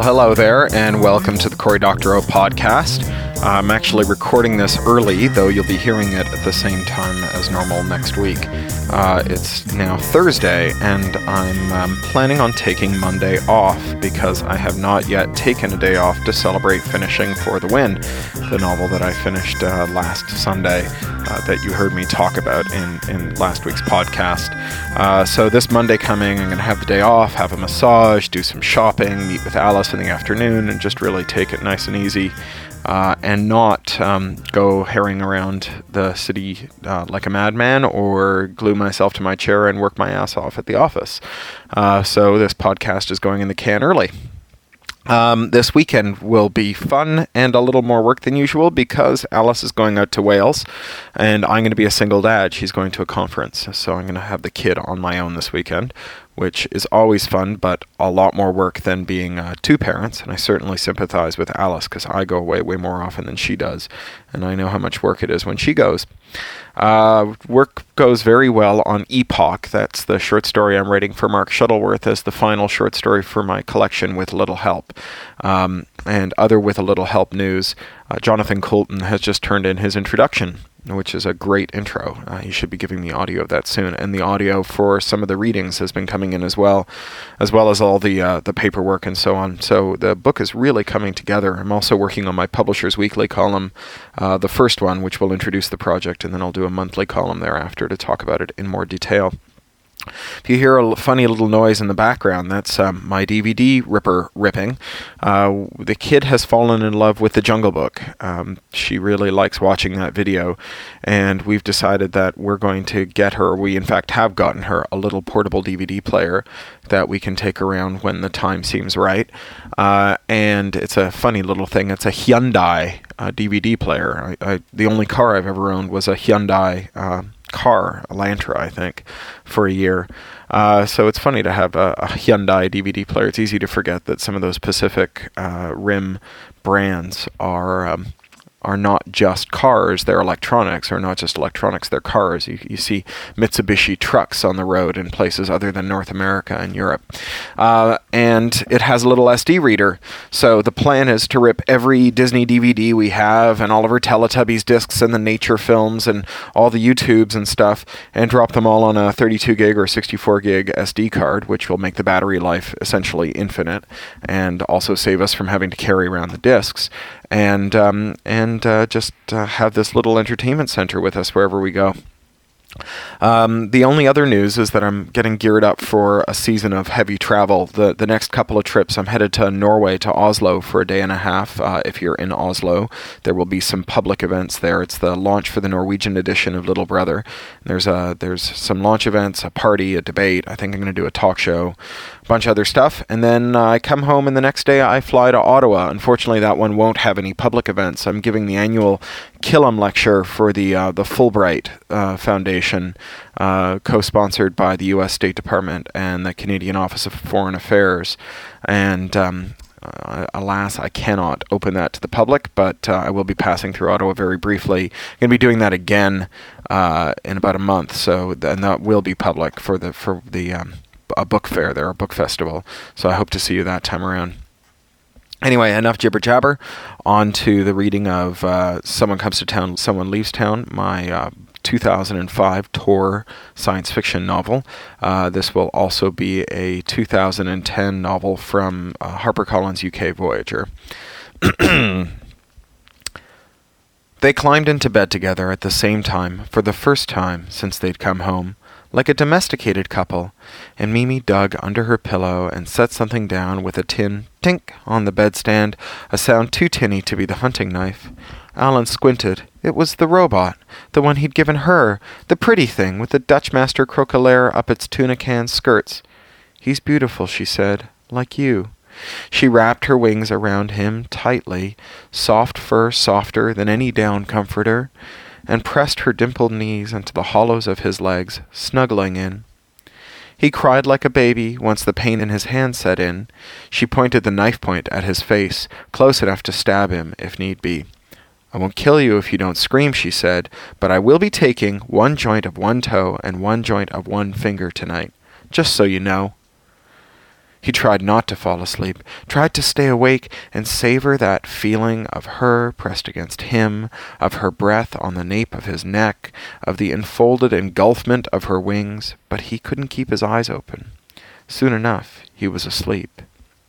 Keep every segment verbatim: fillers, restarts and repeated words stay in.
hello there, and welcome to the Cory Doctorow podcast. I'm actually recording this early, though you'll be hearing it at the same time as normal next week. Uh, it's now Thursday, and I'm um, planning on taking Monday off because I have not yet taken a day off to celebrate finishing For the Win, the novel that I finished uh, last Sunday uh, that you heard me talk about in, in last week's podcast. Uh, so this Monday coming, I'm going to have the day off, have a massage, do some shopping, meet with Alice in the afternoon, and just really take it nice and easy. Uh, and not um, go herring around the city uh, like a madman or glue myself to my chair and work my ass off at the office. Uh, so this podcast is going in the can early. Um, this weekend will be fun and a little more work than usual because Alice is going out to Wales and I'm going to be a single dad. She's going to a conference, so I'm going to have the kid on my own this weekend, which is always fun, but a lot more work than being uh, two parents. And I certainly sympathize with Alice because I go away way more often than she does, and I know how much work it is when she goes. Uh, work goes very well on Epoch. That's the short story I'm writing for Mark Shuttleworth as the final short story for my collection With Little Help. Um, and other With a Little Help news, uh, Jonathan Coulton has just turned in his introduction, which is a great intro. Uh, he should be giving me audio of that soon. And the audio for some of the readings has been coming in as well, as well as all the uh, the paperwork and so on. So the book is really coming together. I'm also working on my Publishers Weekly column, uh, the first one, which will introduce the project, and then I'll do a monthly column thereafter to talk about it in more detail. If you hear a funny little noise in the background, that's um, my D V D ripper ripping. Uh, the kid has fallen in love with The Jungle Book. Um, she really likes watching that video, and we've decided that we're going to get her, we in fact have gotten her, a little portable D V D player that we can take around when the time seems right. Uh, and it's a funny little thing. It's a Hyundai uh, D V D player. I, I, the only car I've ever owned was a Hyundai uh, car, a Elantra, I think, for a year. Uh, so it's funny to have a, a Hyundai D V D player. It's easy to forget that some of those Pacific uh, Rim brands are um, are not just cars, they're electronics, or not just electronics, they're cars. You, you see Mitsubishi trucks on the road in places other than North America and Europe. Uh, and it has a little S D reader. So the plan is to rip every Disney D V D we have and all of our Teletubbies discs and the nature films and all the YouTubes and stuff and drop them all on a thirty-two gig or sixty-four gig S D card, which will make the battery life essentially infinite and also save us from having to carry around the discs. And um, and uh, just uh, have this little entertainment center with us wherever we go. Um, the only other news is that I'm getting geared up for a season of heavy travel. The the next couple of trips, I'm headed to Norway, to Oslo for a day and a half. Uh, if you're in Oslo, there will be some public events there. It's the launch for the Norwegian edition of Little Brother. There's a, there's some launch events, a party, a debate. I think I'm going to do a talk show, a bunch of other stuff. And then uh, I come home, and the next day I fly to Ottawa. Unfortunately, that one won't have any public events. I'm giving the annual Killam lecture for the uh, the Fulbright uh, Foundation, uh, co-sponsored by the U S State Department and the Canadian Office of Foreign Affairs. And um, uh, alas, I cannot open that to the public, but uh, I will be passing through Ottawa very briefly. I'm going to be doing that again uh, in about a month, so th- and that will be public for the for the um, a book fair there, a book festival. So I hope to see you that time around. Anyway, enough jibber jabber. On to the reading of uh, Someone Comes to Town, Someone Leaves Town, my uh, two thousand five Tor science fiction novel. Uh, this will also be a two thousand ten novel from uh, HarperCollins U K Voyager. They climbed into bed together at the same time for the first time since they'd come home, like a domesticated couple, and Mimi dug under her pillow and set something down with a tin tink on the bedstand, a sound too tinny to be the hunting knife. Alan squinted. It was the robot, the one he'd given her, the pretty thing with the Dutchmaster croquelaire up its tuna can skirts. He's beautiful, she said, like you. She wrapped her wings around him tightly, soft fur softer than any down comforter, and pressed her dimpled knees into the hollows of his legs, snuggling in. He cried like a baby once the pain in his hand set in. She pointed the knife point at his face, close enough to stab him, if need be. I won't kill you if you don't scream, she said, but I will be taking one joint of one toe and one joint of one finger tonight, just so you know. He tried not to fall asleep, tried to stay awake and savor that feeling of her pressed against him, of her breath on the nape of his neck, of the enfolded engulfment of her wings, but he couldn't keep his eyes open. Soon enough, he was asleep.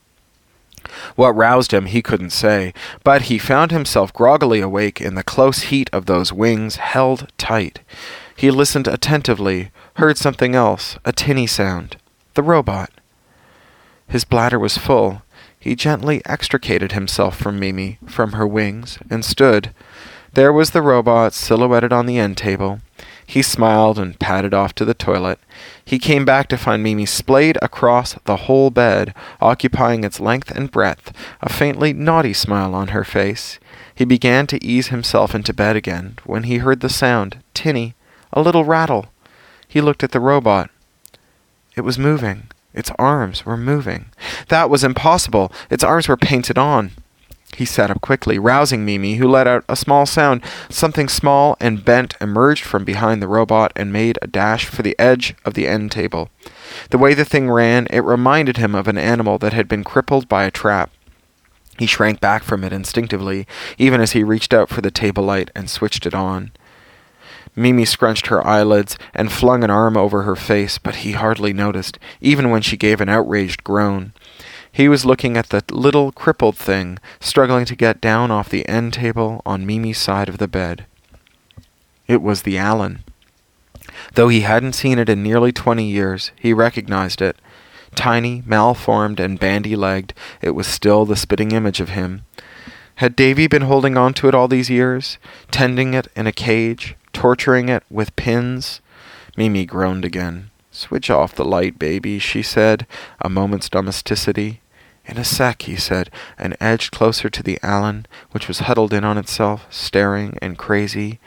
What roused him he couldn't say, but he found himself groggily awake in the close heat of those wings held tight. He listened attentively, heard something else, a tinny sound. The robot. His bladder was full. He gently extricated himself from Mimi, from her wings, and stood. There was the robot silhouetted on the end table. He smiled and padded off to the toilet. He came back to find Mimi splayed across the whole bed, occupying its length and breadth, a faintly naughty smile on her face. He began to ease himself into bed again, when he heard the sound, tinny, a little rattle. He looked at the robot. It was moving. Its arms were moving. That was impossible. Its arms were painted on. He sat up quickly, rousing Mimi, who let out a small sound. Something small and bent emerged from behind the robot and made a dash for the edge of the end table. The way the thing ran, it reminded him of an animal that had been crippled by a trap. He shrank back from it instinctively, even as he reached out for the table light and switched it on. Mimi scrunched her eyelids and flung an arm over her face, but he hardly noticed, even when she gave an outraged groan. He was looking at the little crippled thing, struggling to get down off the end table on Mimi's side of the bed. It was the Alan. Though he hadn't seen it in nearly twenty years, he recognized it. Tiny, malformed, and bandy-legged, it was still the spitting image of him. Had Davy been holding on to it all these years, tending it in a cage, torturing it with pins? Mimi groaned again. "Switch off the light, baby," she said, a moment's domesticity. "In a sec," he said, and edged closer to the Alan, which was huddled in on itself, staring and crazy.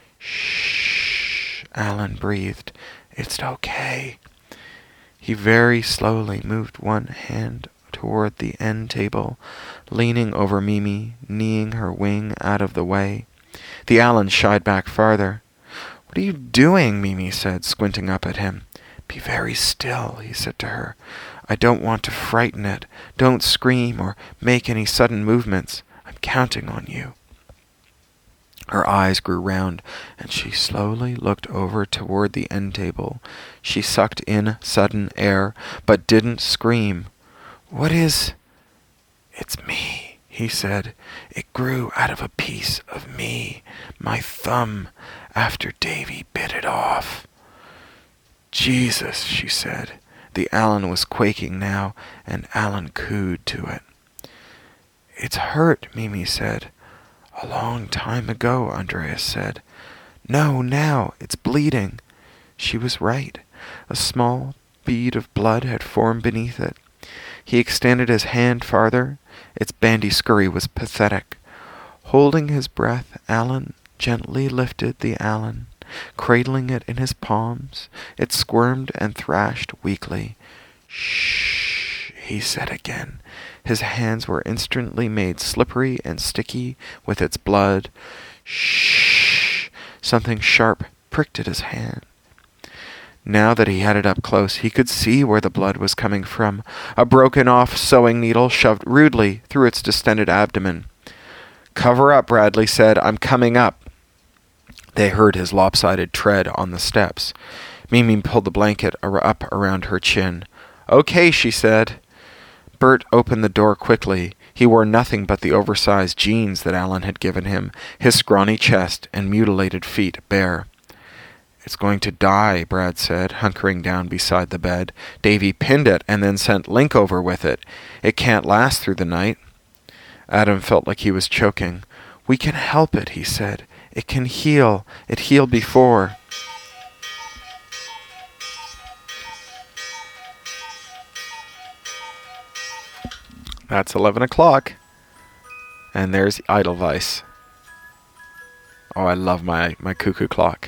"Shh," Alan breathed. "It's okay." He very slowly moved one hand toward the end table, leaning over Mimi, kneeing her wing out of the way. The Alan shied back farther. "What are you doing?" Mimi said, squinting up at him. "Be very still," he said to her. "I don't want to frighten it. Don't scream or make any sudden movements. I'm counting on you." Her eyes grew round, and she slowly looked over toward the end table. She sucked in sudden air, but didn't scream. "What is—" "It's me," he said. "It grew out of a piece of me, my thumb, after Davy bit it off." "Jesus," she said. The Alan was quaking now, and Alan cooed to it. "It's hurt," Mimi said. "A long time ago," Andreas said. "No, now, it's bleeding." She was right. A small bead of blood had formed beneath it. He extended his hand farther. Its bandy scurry was pathetic. Holding his breath, Alan gently lifted the Alan, cradling it in his palms. It squirmed and thrashed weakly. "Shh," he said again. His hands were instantly made slippery and sticky with its blood. "Shh." Something sharp pricked at his hand. Now that he had it up close, he could see where the blood was coming from, a broken-off sewing needle shoved rudely through its distended abdomen. "Cover up," Bradley said. "I'm coming up." They heard his lopsided tread on the steps. Mimi pulled the blanket up around her chin. "Okay," she said. Bert opened the door quickly. He wore nothing but the oversized jeans that Alan had given him, his scrawny chest and mutilated feet bare. "It's going to die," Brad said, hunkering down beside the bed. "Davy pinned it and then sent Link over with it. It can't last through the night." Adam felt like he was choking. "We can help it," he said. "It can heal. It healed before." That's eleven o'clock. And there's Edelweiss. Oh, I love my, my cuckoo clock.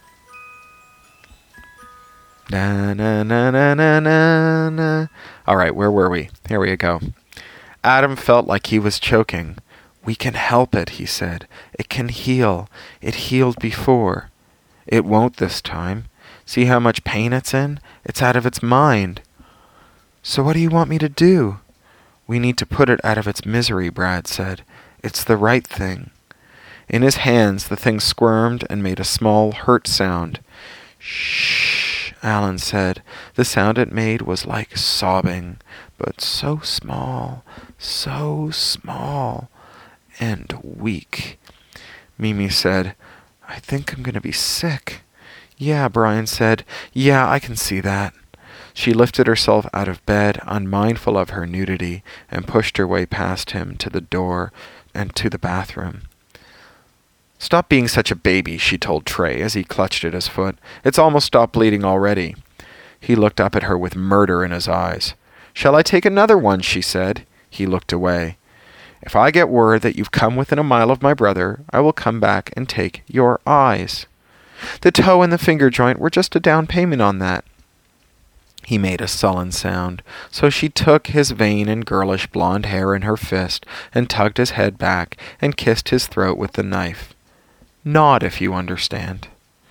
Na na na na na na na. All right, where were we? Here we go. Adam felt like he was choking. "We can help it," he said. "It can heal. It healed before. It won't this time. See how much pain it's in? It's out of its mind." So what do you want me to do? We need to put it out of its misery, Brad said. It's the right thing. In his hands, the thing squirmed and made a small, hurt sound. Shh, Alan said. The sound it made was like sobbing, but so small, so small, and weak. Mimi said, I think I'm going to be sick. Yeah, Brian said. Yeah, I can see that. She lifted herself out of bed, unmindful of her nudity, and pushed her way past him to the door and to the bathroom. Stop being such a baby, she told Trey as he clutched at his foot. It's almost stopped bleeding already. He looked up at her with murder in his eyes. Shall I take another one, she said. He looked away. If I get word that you've come within a mile of my brother, I will come back and take your eyes. The toe and the finger joint were just a down payment on that. He made a sullen sound, so she took his vain and girlish blonde hair in her fist and tugged his head back and kissed his throat with the knife. Nod if you understand.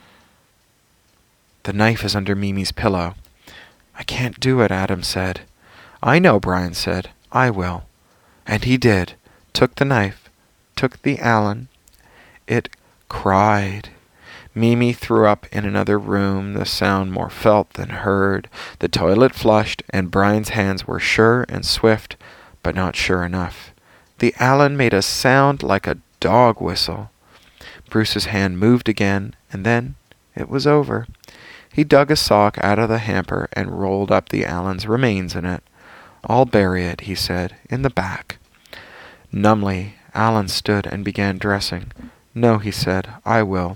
The knife is under Mimi's pillow. I can't do it, Adam said. I know, Brian said. I will. And he did. Took the knife. Took the Allen. It cried. Mimi threw up in another room, the sound more felt than heard. The toilet flushed, and Brian's hands were sure and swift, but not sure enough. The Allen made a sound like a dog whistle. Bruce's hand moved again, and then it was over. He dug a sock out of the hamper and rolled up the Allen's remains in it. I'll bury it, he said, in the back. Numbly, Alan stood and began dressing. No, he said, I will.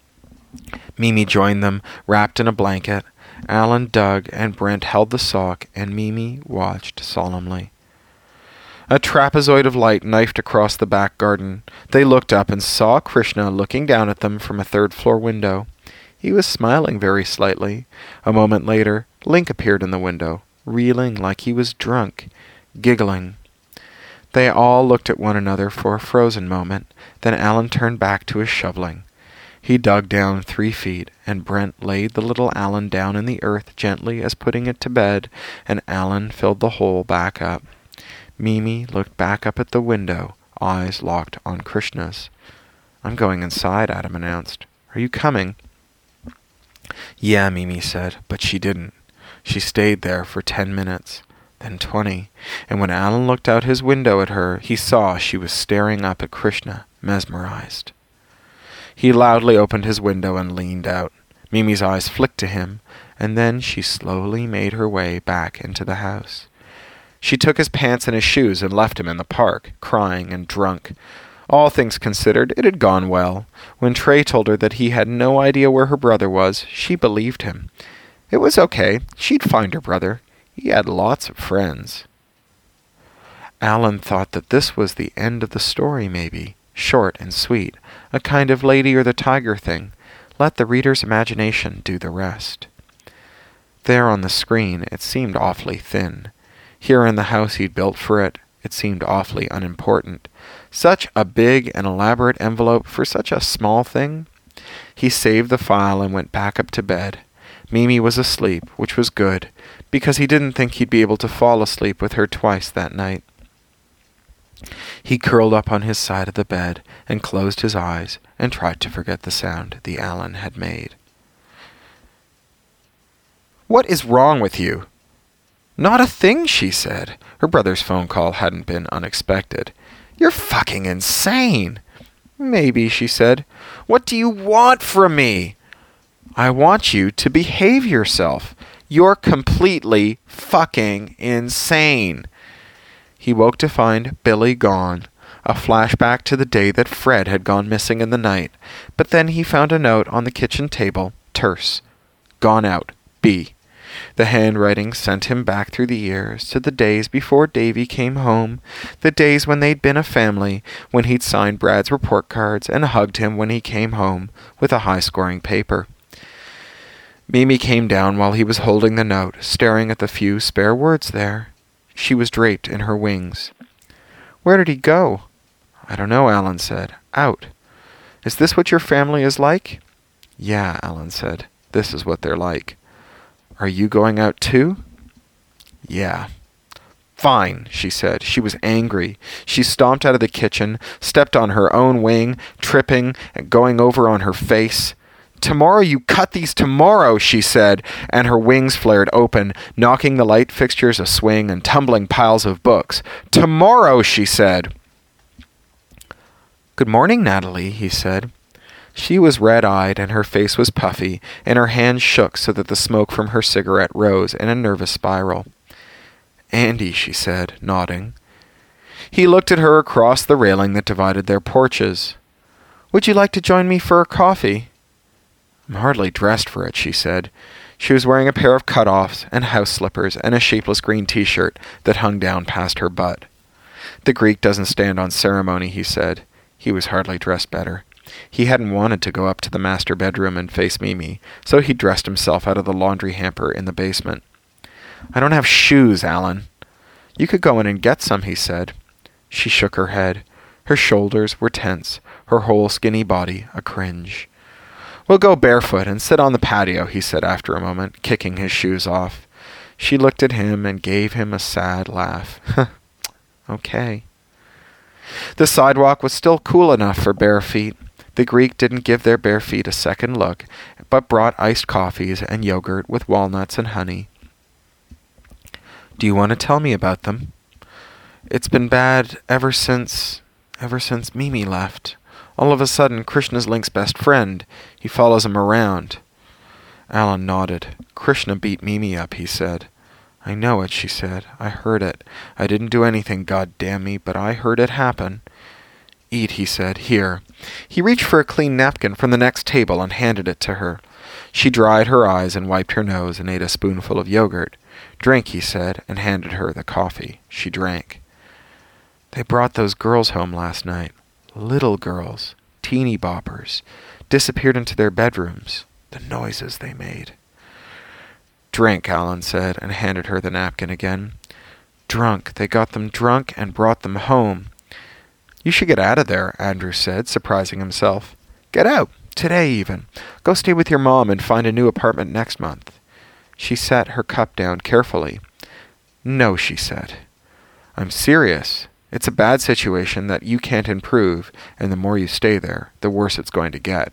Mimi joined them, wrapped in a blanket. Alan dug, and Brent held the sock, and Mimi watched solemnly. A trapezoid of light knifed across the back garden. They looked up and saw Krishna looking down at them from a third-floor window. He was smiling very slightly. A moment later, Link appeared in the window, reeling like he was drunk, giggling. They all looked at one another for a frozen moment. Then Alan turned back to his shoveling. He dug down three feet, and Brent laid the little Alan down in the earth gently as putting it to bed, and Alan filled the hole back up. Mimi looked back up at the window, eyes locked on Krishna's. I'm going inside, Adam announced. Are you coming? Yeah, Mimi said, but she didn't. She stayed there for ten minutes, then twenty, and when Alan looked out his window at her, he saw she was staring up at Krishna, mesmerized. He loudly opened his window and leaned out. Mimi's eyes flicked to him, and then she slowly made her way back into the house. She took his pants and his shoes and left him in the park, crying and drunk. All things considered, it had gone well. When Trey told her that he had no idea where her brother was, she believed him. It was okay. She'd find her brother. He had lots of friends. Alan thought that this was the end of the story, maybe. Short and sweet, a kind of Lady or the Tiger thing. Let the reader's imagination do the rest. There on the screen, it seemed awfully thin. Here in the house he'd built for it, it seemed awfully unimportant. Such a big and elaborate envelope for such a small thing. He saved the file and went back up to bed. Mimi was asleep, which was good, because he didn't think he'd be able to fall asleep with her twice that night. He curled up on his side of the bed and closed his eyes and tried to forget the sound the Allen had made. What is wrong with you? Not a thing, she said. Her brother's phone call hadn't been unexpected. You're fucking insane. Maybe, she said. What do you want from me? I want you to behave yourself. You're completely fucking insane. He woke to find Billy gone, a flashback to the day that Fred had gone missing in the night. But then he found a note on the kitchen table, terse. Gone out, B. The handwriting sent him back through the years, to the days before Davy came home, the days when they'd been a family, when he'd signed Brad's report cards and hugged him when he came home, with a high-scoring paper. Mimi came down while he was holding the note, staring at the few spare words there. She was draped in her wings. Where did he go? I don't know, Alan said. Out. Is this what your family is like? Yeah, Alan said. This is what they're like. Are you going out too? Yeah. Fine, she said. She was angry. She stomped out of the kitchen, stepped on her own wing, tripping and going over on her face. Tomorrow you cut these tomorrow, she said, and her wings flared open, knocking the light fixtures aswing and tumbling piles of books. Tomorrow, she said. Good morning, Natalie, he said. She was red-eyed and her face was puffy, and her hands shook so that the smoke from her cigarette rose in a nervous spiral. Andy, she said, nodding. He looked at her across the railing that divided their porches. Would you like to join me for a coffee? I'm hardly dressed for it, she said. She was wearing a pair of cut-offs and house slippers and a shapeless green t-shirt that hung down past her butt. The Greek doesn't stand on ceremony, he said. He was hardly dressed better. He hadn't wanted to go up to the master bedroom and face Mimi, so he dressed himself out of the laundry hamper in the basement. I don't have shoes, Alan. You could go in and get some, he said. She shook her head. Her shoulders were tense, her whole skinny body a cringe. We'll go barefoot and sit on the patio, he said after a moment, kicking his shoes off. She looked at him and gave him a sad laugh. Okay. The sidewalk was still cool enough for bare feet. The Greek didn't give their bare feet a second look, but brought iced coffees and yogurt with walnuts and honey. Do you want to tell me about them? It's been bad ever since... ever since Mimi left. All of a sudden, Krishna's Link's best friend. He follows him around. Alan nodded. Krishna beat Mimi up, he said. I know it, she said. I heard it. I didn't do anything, God damn me, but I heard it happen. Eat, he said. Here. He reached for a clean napkin from the next table and handed it to her. She dried her eyes and wiped her nose and ate a spoonful of yogurt. Drink, he said, and handed her the coffee. She drank. They brought those girls home last night. Little girls, teeny boppers, disappeared into their bedrooms. The noises they made. Drink, Alan said, and handed her the napkin again. Drunk. They got them drunk and brought them home. You should get out of there, Andrew said, surprising himself. Get out. Today, even. Go stay with your mom and find a new apartment next month. She set her cup down carefully. No, she said. I'm serious. It's a bad situation that you can't improve, and the more you stay there, the worse it's going to get.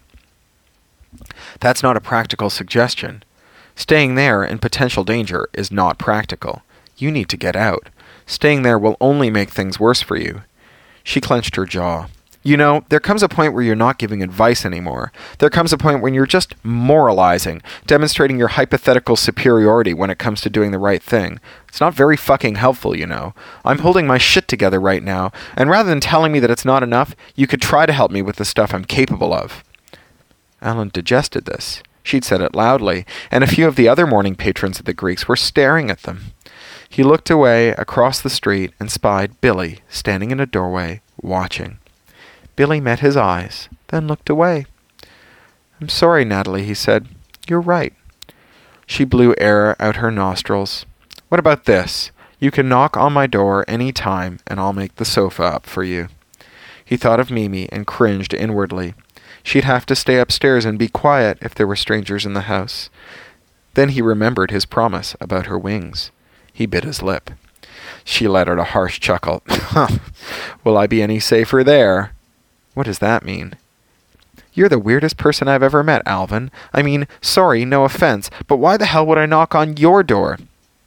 That's not a practical suggestion. Staying there in potential danger is not practical. You need to get out. Staying there will only make things worse for you. She clenched her jaw. You know, there comes a point where you're not giving advice anymore. There comes a point when you're just moralizing, demonstrating your hypothetical superiority when it comes to doing the right thing. It's not very fucking helpful, you know. I'm holding my shit together right now, and rather than telling me that it's not enough, you could try to help me with the stuff I'm capable of. Alan digested this. She'd said it loudly, and a few of the other morning patrons of the Greeks were staring at them. He looked away across the street and spied Billy standing in a doorway, watching. Billy met his eyes, then looked away. I'm sorry, Natalie, he said. You're right. She blew air out her nostrils. What about this? You can knock on my door any time, and I'll make the sofa up for you. He thought of Mimi and cringed inwardly. She'd have to stay upstairs and be quiet if there were strangers in the house. Then he remembered his promise about her wings. He bit his lip. She let out a harsh chuckle. Will I be any safer there? What does that mean? You're the weirdest person I've ever met, Alvin. I mean, sorry, no offense, but why the hell would I knock on your door?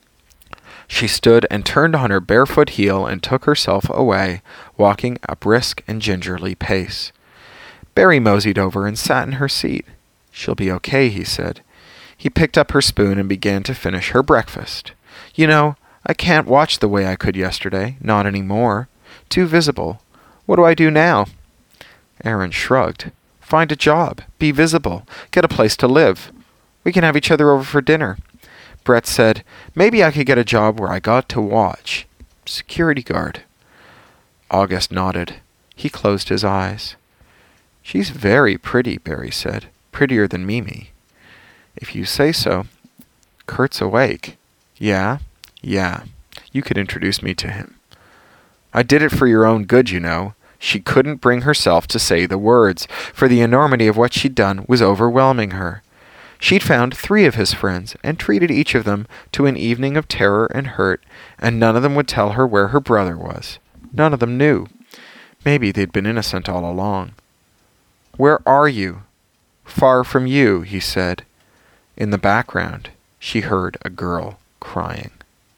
She stood and turned on her barefoot heel and took herself away, walking a brisk and gingerly pace. Barry moseyed over and sat in her seat. She'll be okay, he said. He picked up her spoon and began to finish her breakfast. You know, I can't watch the way I could yesterday. Not any more. Too visible. What do I do now? Aaron shrugged. Find a job. Be visible. Get a place to live. We can have each other over for dinner. Brett said, maybe I could get a job where I got to watch. Security guard. August nodded. He closed his eyes. She's very pretty, Barry said. Prettier than Mimi. If you say so. Kurt's awake. Yeah? Yeah. You could introduce me to him. I did it for your own good, you know. She couldn't bring herself to say the words, for the enormity of what she'd done was overwhelming her. She'd found three of his friends and treated each of them to an evening of terror and hurt, and none of them would tell her where her brother was. None of them knew. Maybe they'd been innocent all along. "Where are you?" "Far from you," he said. In the background, she heard a girl crying.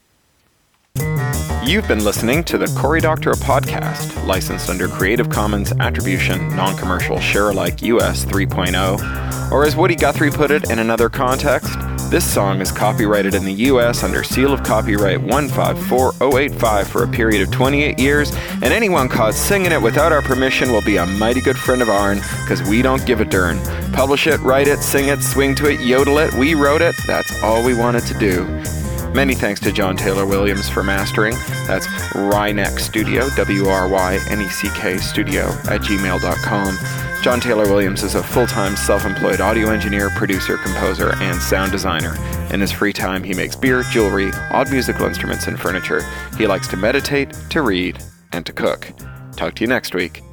You've been listening to the Cory Doctorow podcast, licensed under Creative Commons Attribution, Non-Commercial, Share-alike U S three point oh, or as Woody Guthrie put it in another context, this song is copyrighted in the U S under seal of copyright one five four oh eight five for a period of twenty-eight years, and anyone caught singing it without our permission will be a mighty good friend of ourn, because we don't give a darn. Publish it, write it, sing it, swing to it, yodel it, we wrote it, that's all we wanted to do. Many thanks to John Taylor Williams for mastering. That's Ryneck Studio, W R Y N E C K Studio at gmail dot com. John Taylor Williams is a full-time self-employed audio engineer, producer, composer, and sound designer. In his free time, he makes beer, jewelry, odd musical instruments, and furniture. He likes to meditate, to read, and to cook. Talk to you next week.